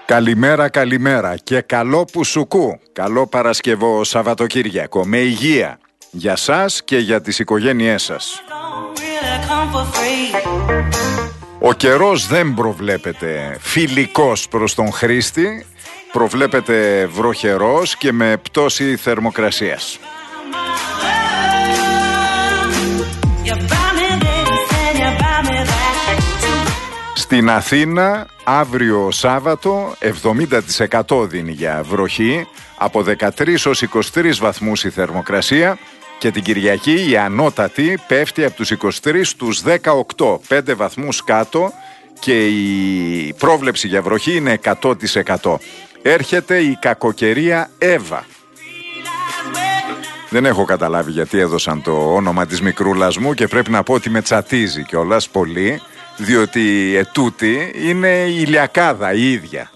Καλημέρα, καλημέρα και καλό πουσουκού. Καλό Παρασκευό Σαββατοκύριακο με υγεία για σας και για τις οικογένειές σας. Ο καιρός δεν προβλέπεται φιλικός προς τον χρήστη, προβλέπεται βροχερός και με πτώση θερμοκρασίας. Στην Αθήνα αύριο Σάββατο 70% δίνει για βροχή, από 13 ως 23 βαθμούς η θερμοκρασία και την Κυριακή η ανώτατη πέφτει από τους 23 στους 18, 5 βαθμούς κάτω και η πρόβλεψη για βροχή είναι 100%. Έρχεται η κακοκαιρία Εύα. Δεν έχω καταλάβει γιατί έδωσαν το όνομα της μικρούλας μου και πρέπει να πω ότι με τσατίζει κιόλας πολύ, διότι ετούτη είναι η ηλιακάδα η ίδια.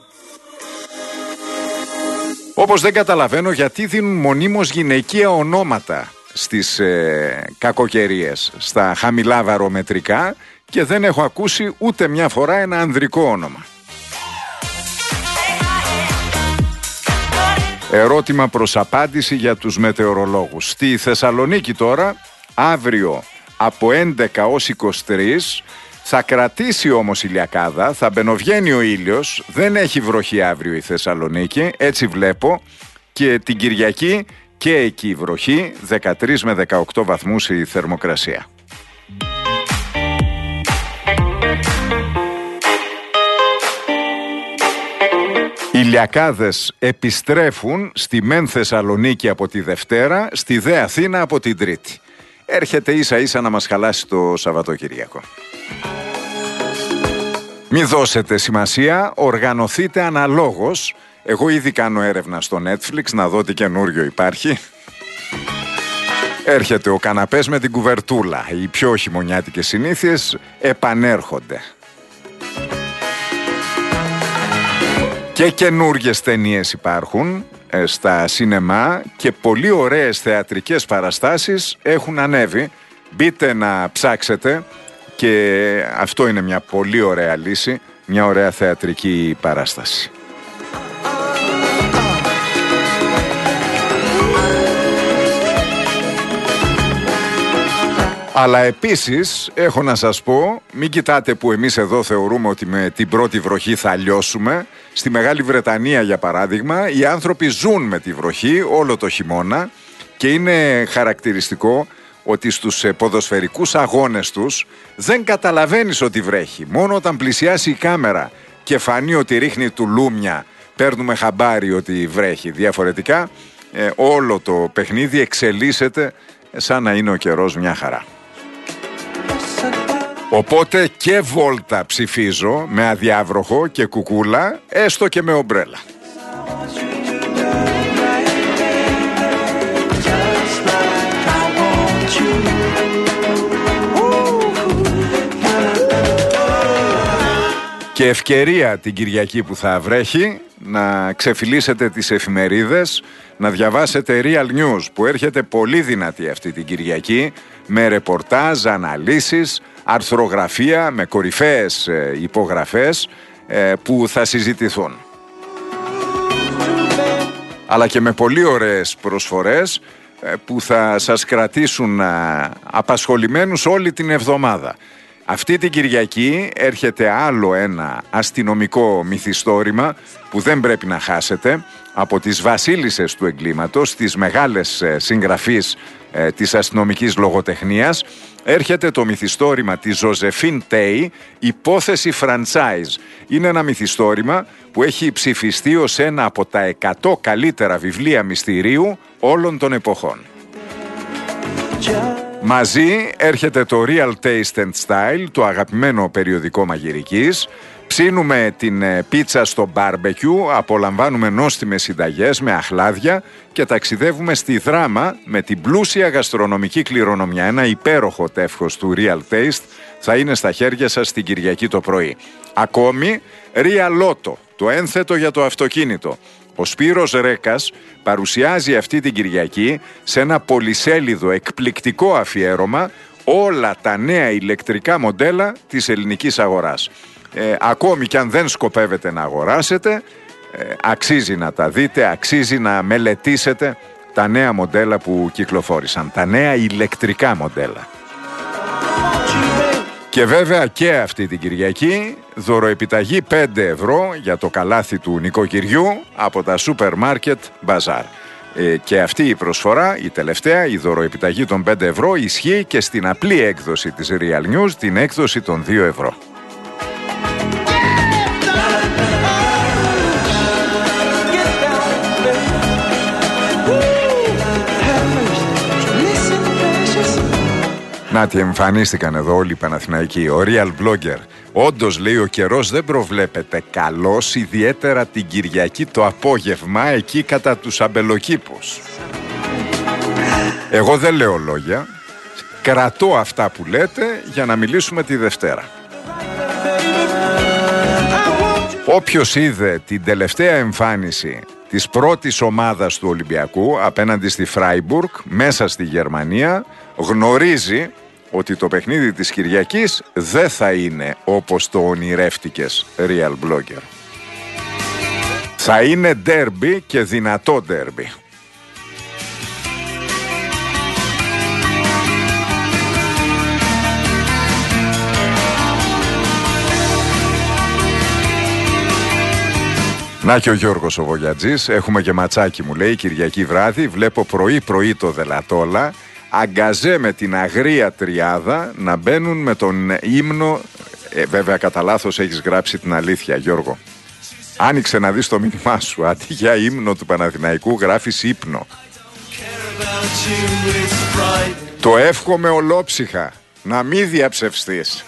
Όπως δεν καταλαβαίνω γιατί δίνουν μονίμως γυναικεία ονόματα στις κακοκαιρίες, στα χαμηλά βαρομετρικά, και δεν έχω ακούσει ούτε μια φορά ένα ανδρικό όνομα. Ερώτημα προς απάντηση για τους μετεωρολόγους. Στη Θεσσαλονίκη τώρα, αύριο από 11 ως 23, θα κρατήσει όμως ηλιακάδα, θα μπαινοβγαίνει ο ήλιος, δεν έχει βροχή αύριο η Θεσσαλονίκη, έτσι βλέπω, και την Κυριακή και εκεί βροχή, 13 με 18 βαθμούς η θερμοκρασία. Ηλιακάδες επιστρέφουν στη μεν Θεσσαλονίκη από τη Δευτέρα, στη δε Αθήνα από την Τρίτη. Έρχεται ίσα ίσα να μας χαλάσει το Σαββατοκυριακό. Μη δώσετε σημασία, οργανωθείτε αναλόγως. Εγώ ήδη κάνω έρευνα στο Netflix να δω τι καινούριο υπάρχει. Έρχεται ο καναπές με την κουβερτούλα. Οι πιο χειμωνιάτικες συνήθειες επανέρχονται. Και καινούργιες ταινίες υπάρχουν στα σινεμά και πολύ ωραίες θεατρικές παραστάσεις έχουν ανέβει. Μπείτε να ψάξετε και αυτό είναι μια πολύ ωραία λύση, μια ωραία θεατρική παράσταση. Αλλά επίσης έχω να σας πω, μην κοιτάτε που εμείς εδώ θεωρούμε ότι με την πρώτη βροχή θα λιώσουμε. Στη Μεγάλη Βρετανία για παράδειγμα οι άνθρωποι ζουν με τη βροχή όλο το χειμώνα και είναι χαρακτηριστικό ότι στους ποδοσφαιρικούς αγώνες τους δεν καταλαβαίνεις ότι βρέχει. Μόνο όταν πλησιάσει η κάμερα και φανεί ότι ρίχνει τουλούμια παίρνουμε χαμπάρι ότι βρέχει. Διαφορετικά όλο το παιχνίδι εξελίσσεται σαν να είναι ο καιρός μια χαρά. Οπότε και βόλτα ψηφίζω με αδιάβροχο και κουκούλα, έστω και με ομπρέλα. Και ευκαιρία την Κυριακή που θα βρέχει να ξεφυλίσετε τις εφημερίδες, να διαβάσετε Real News που έρχεται πολύ δυνατή αυτή την Κυριακή, με ρεπορτάζ, αναλύσεις, αρθρογραφία, με κορυφαίες υπογραφές που θα συζητηθούν. Αλλά και με πολύ ωραίες προσφορές που θα σας κρατήσουν απασχολημένους όλη την εβδομάδα. Αυτή την Κυριακή έρχεται άλλο ένα αστυνομικό μυθιστόρημα που δεν πρέπει να χάσετε, από τις βασίλισσες του εγκλήματος, τις μεγάλες συγγραφείς της αστυνομικής λογοτεχνίας. Έρχεται το μυθιστόρημα της Ζωζεφίν Τέι, υπόθεση franchise. Είναι ένα μυθιστόρημα που έχει ψηφιστεί ως ένα από τα 100 καλύτερα βιβλία μυστηρίου όλων των εποχών. Μαζί έρχεται το Real Taste and Style, το αγαπημένο περιοδικό μαγειρικής. Ψήνουμε την πίτσα στο barbecue, απολαμβάνουμε νόστιμες συνταγές με αχλάδια και ταξιδεύουμε στη Δράμα με την πλούσια γαστρονομική κληρονομιά. Ένα υπέροχο τεύχος του Real Taste θα είναι στα χέρια σας την Κυριακή το πρωί. Ακόμη, Real Lotto, το ένθετο για το αυτοκίνητο. Ο Σπύρος Ρέκας παρουσιάζει αυτή την Κυριακή σε ένα πολυσέλιδο εκπληκτικό αφιέρωμα όλα τα νέα ηλεκτρικά μοντέλα της ελληνικής αγοράς. Ακόμη και αν δεν σκοπεύετε να αγοράσετε, αξίζει να τα δείτε, αξίζει να μελετήσετε τα νέα μοντέλα που κυκλοφόρησαν, τα νέα ηλεκτρικά μοντέλα. Και βέβαια και αυτή την Κυριακή δωροεπιταγή 5 ευρώ για το καλάθι του νοικοκυριού από τα σούπερ μάρκετ Μπαζάρ. Και αυτή η προσφορά, η τελευταία, η δωροεπιταγή των 5 ευρώ ισχύει και στην απλή έκδοση της Real News, την έκδοση των 2 ευρώ. Να τι εμφανίστηκαν εδώ όλοι οι Παναθηναϊκοί. Ο Real Blogger. Όντως, λέει, ο καιρός δεν προβλέπεται καλός, ιδιαίτερα την Κυριακή το απόγευμα, εκεί κατά τους αμπελοκήπους. Εγώ δεν λέω λόγια. Κρατώ αυτά που λέτε για να μιλήσουμε τη Δευτέρα. Όποιος είδε την τελευταία εμφάνιση της πρώτης ομάδας του Ολυμπιακού απέναντι στη Φράιμπουργκ μέσα στη Γερμανία γνωρίζει ότι το παιχνίδι της Κυριακής δεν θα είναι όπως το ονειρεύτηκες, Real Blogger. Θα είναι ντέρμπι και δυνατό ντέρμπι. Να και ο Γιώργος ο Βογιατζής, έχουμε και ματσάκι μου λέει Κυριακή βράδυ, βλέπω πρωί το Δελατόλα, αγκαζέ με την αγρία τριάδα να μπαίνουν με τον ύμνο, βέβαια κατά λάθος έχεις γράψει την αλήθεια Γιώργο. Άνοιξε να δεις το μήνυμά σου, αντί για ύμνο του Παναθηναϊκού γράφεις ύπνο. Το εύχομαι ολόψυχα, να μην διαψευστείς.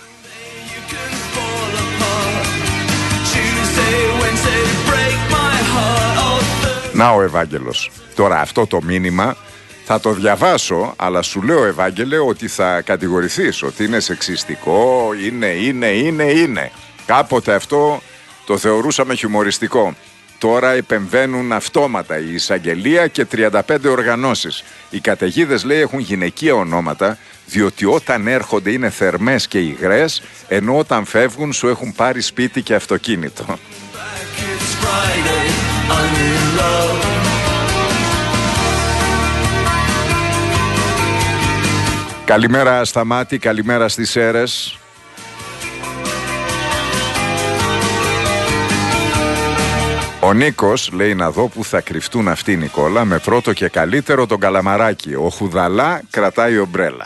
Να ο Ευάγγελος. Τώρα αυτό το μήνυμα θα το διαβάσω, αλλά σου λέω Ευάγγελε ότι θα κατηγορηθείς, ότι είναι σεξιστικό, είναι. Κάποτε αυτό το θεωρούσαμε χιουμοριστικό. Τώρα επεμβαίνουν αυτόματα η εισαγγελία και 35 οργανώσεις. Οι καταιγίδες λέει έχουν γυναικεία ονόματα, διότι όταν έρχονται είναι θερμές και υγρές, ενώ όταν φεύγουν σου έχουν πάρει σπίτι και αυτοκίνητο. Καλημέρα Σταμάτη, καλημέρα στις Σέρες. Ο Νίκος λέει να δω που θα κρυφτούν αυτοί Νικόλα, με πρώτο και καλύτερο τον Καλαμαράκι. Ο Χουδαλά κρατάει ομπρέλα.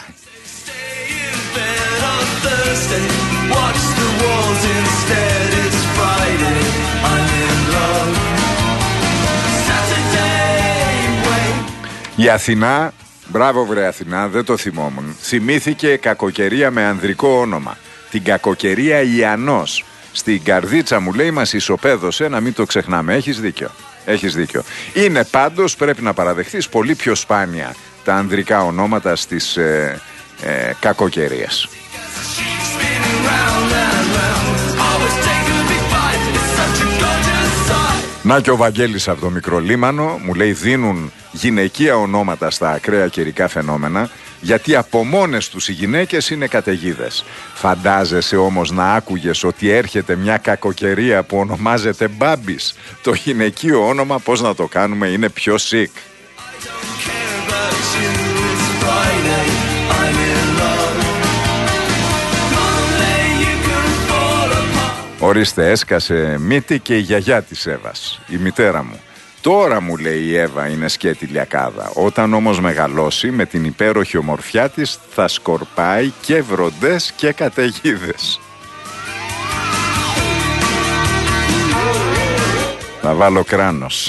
Η Αθηνά, μπράβο βρε Αθηνά, δεν το θυμόμουν. Θυμήθηκε κακοκαιρία με ανδρικό όνομα. Την κακοκαιρία Ιαννός. Στην καρδίτσα μου λέει μας ισοπαίδωσε, να μην το ξεχνάμε. Έχεις δίκιο. Είναι πάντως, πρέπει να παραδεχθείς, πολύ πιο σπάνια τα ανδρικά ονόματα στις κακοκαιρίες. Να και ο Βαγγέλης από το Μικρολίμανο μου λέει δίνουν γυναικεία ονόματα στα ακραία καιρικά φαινόμενα, γιατί από μόνες τους οι γυναίκες είναι καταιγίδες. Φαντάζεσαι όμως να άκουγες ότι έρχεται μια κακοκαιρία που ονομάζεται Μπάμπης. Το γυναικείο όνομα, πώς να το κάνουμε, είναι πιο sick. Ορίστε, έσκασε μύτη και η γιαγιά της Εύας, η μητέρα μου. Τώρα μου λέει η Εύα είναι σκέτη λιακάδα. Όταν όμως μεγαλώσει με την υπέροχη ομορφιά της θα σκορπάει και βροντές και καταιγίδες. Θα βάλω κράνος.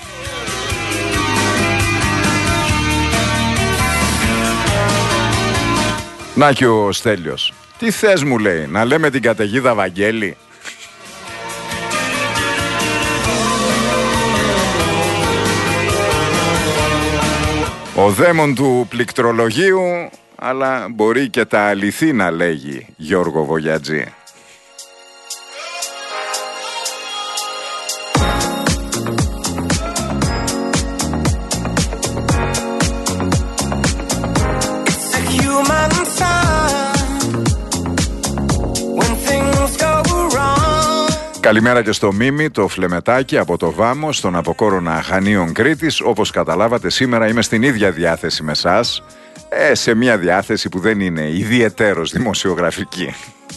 Να και ο Στέλιος. Τι θες μου λέει, να λέμε την καταιγίδα Βαγγέλη. Ο δαίμον του πληκτρολογίου, αλλά μπορεί και τα αληθή να λέγει, Γιώργο Βογιατζή. When things go wrong Καλημέρα και στο Μίμη, το φλεμετάκι από το Βάμο, στον Αποκόρονα Χανίων Κρήτης. Όπως καταλάβατε, σήμερα είμαι στην ίδια διάθεση με εσάς, σε μια διάθεση που δεν είναι ιδιαιτέρως δημοσιογραφική.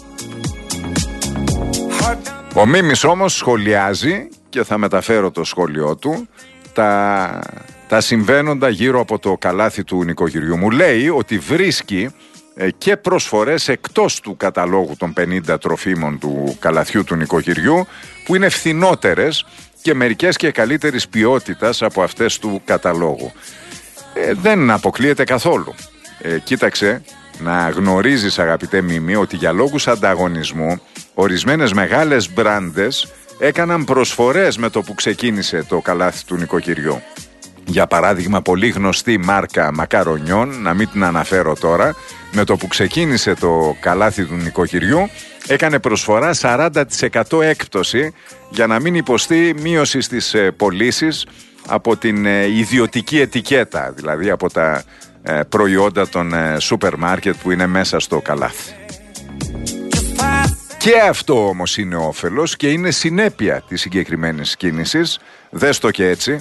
Ο Μίμης όμως σχολιάζει, και θα μεταφέρω το σχόλιο του, τα συμβαίνοντα γύρω από το καλάθι του νοικοκυριού. Μου λέει ότι βρίσκει και προσφορές εκτός του καταλόγου των 50 τροφίμων του καλαθιού του νοικοκυριού, που είναι φθηνότερες και μερικές και καλύτερης ποιότητας από αυτές του καταλόγου. Δεν αποκλείεται καθόλου. Κοίταξε να γνωρίζεις, αγαπητέ Μίμη, ότι για λόγους ανταγωνισμού ορισμένες μεγάλες μπράντες έκαναν προσφορές με το που ξεκίνησε το καλάθι του νοικοκυριού. Για παράδειγμα, πολύ γνωστή μάρκα μακαρονιών, να μην την αναφέρω τώρα, με το που ξεκίνησε το καλάθι του νοικοκυριού έκανε προσφορά 40% έκπτωση για να μην υποστεί μείωση στις πωλήσεις από την ιδιωτική ετικέτα, δηλαδή από τα προϊόντα των σούπερ μάρκετ που είναι μέσα στο καλάθι. Και αυτό όμως είναι όφελος και είναι συνέπεια της συγκεκριμένης κίνησης. Δες το και έτσι.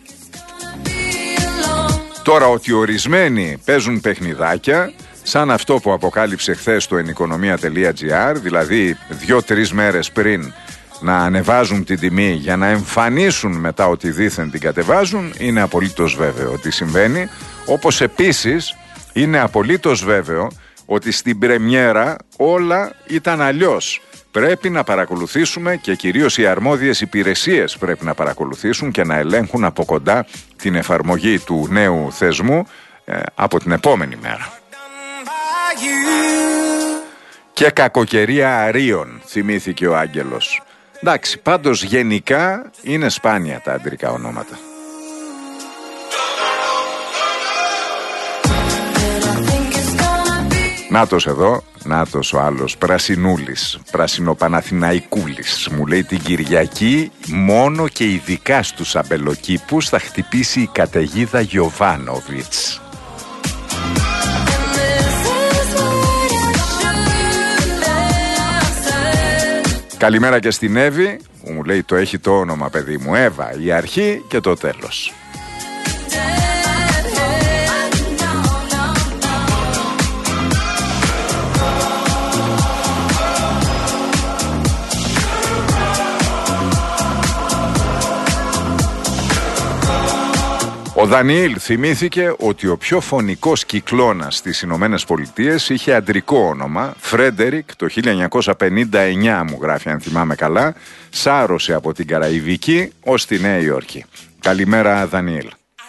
Τώρα, ότι ορισμένοι παίζουν παιχνιδάκια, σαν αυτό που αποκάλυψε χθες το enikoniya.gr, δηλαδή 2-3 μέρες πριν να ανεβάζουν την τιμή για να εμφανίσουν μετά ότι δήθεν την κατεβάζουν, είναι απολύτως βέβαιο ότι συμβαίνει. Όπως επίσης είναι απολύτως βέβαιο ότι στην πρεμιέρα όλα ήταν αλλιώς. Πρέπει να παρακολουθήσουμε, και κυρίως οι αρμόδιες υπηρεσίες πρέπει να παρακολουθήσουν και να ελέγχουν από κοντά την εφαρμογή του νέου θεσμού από την επόμενη μέρα. Και κακοκαιρία αρίων, θυμήθηκε ο Άγγελος. Εντάξει, πάντως γενικά είναι σπάνια τα αντρικά ονόματα. Νάτος εδώ, νάτος ο άλλος, Πρασινούλης, Πρασινοπαναθηναϊκούλης. Μου λέει την Κυριακή μόνο και ειδικά στους αμπελοκήπους θα χτυπήσει η καταιγίδα Γιοβάνοβιτς. Καλημέρα και στην Εύη, που μου λέει το έχει το όνομα, παιδί μου, Εύα, η αρχή και το τέλος. Ο Δανιήλ θυμήθηκε ότι ο πιο φωνικός κυκλώνας στις Ηνωμένες Πολιτείες είχε αντρικό όνομα, Φρέντερικ, το 1959 μου γράφει αν θυμάμαι καλά, σάρωσε από την Καραϊβική ως τη Νέα Υόρκη. Καλημέρα Δανιήλ.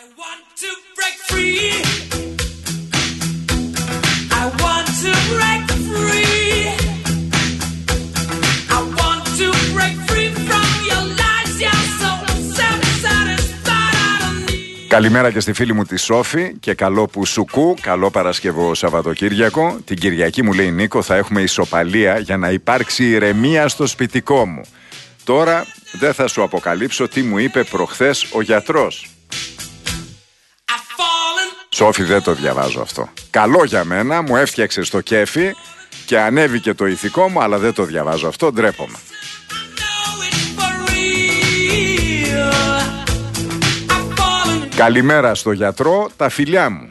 Καλημέρα και στη φίλη μου τη Σόφη και καλό που σουκού, καλό Παρασκευό Σαββατοκύριακο. Την Κυριακή μου λέει Νίκο θα έχουμε ισοπαλία για να υπάρξει ηρεμία στο σπιτικό μου. Τώρα δεν θα σου αποκαλύψω τι μου είπε προχθές ο γιατρός. Σόφη, δεν το διαβάζω αυτό. Καλό για μένα, μου έφτιαξε στο κέφι και ανέβηκε το ηθικό μου, αλλά δεν το διαβάζω αυτό, ντρέπομαι. Καλημέρα στο γιατρό, τα φιλιά μου.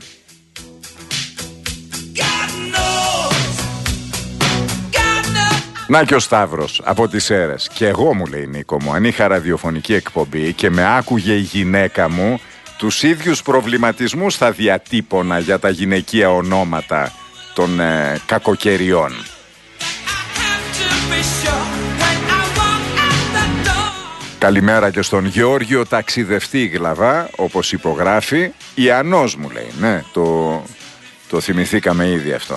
Να και ο Σταύρος από τις Σέρρες. Και εγώ, μου λέει Νίκο μου, αν είχα ραδιοφωνική εκπομπή και με άκουγε η γυναίκα μου, τους ίδιους προβληματισμούς θα διατύπωνα για τα γυναικεία ονόματα των κακοκαιριών. Καλημέρα και στον Γεώργιο ταξιδευτή Γλαβά, όπως υπογράφει. Ιαννός μου λέει, ναι, το θυμηθήκαμε ήδη αυτό.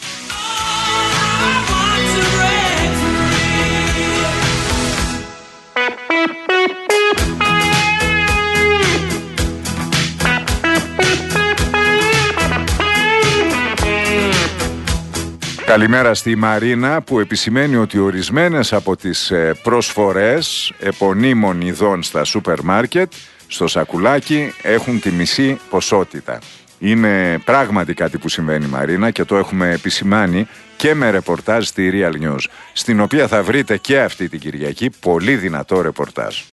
Καλημέρα στη Μαρίνα που επισημαίνει ότι ορισμένες από τις προσφορές επωνύμων ειδών στα σούπερ μάρκετ στο σακουλάκι έχουν τη μισή ποσότητα. Είναι πράγματι κάτι που συμβαίνει, Μαρίνα, και το έχουμε επισημάνει και με ρεπορτάζ στη Real News, στην οποία θα βρείτε και αυτή την Κυριακή πολύ δυνατό ρεπορτάζ.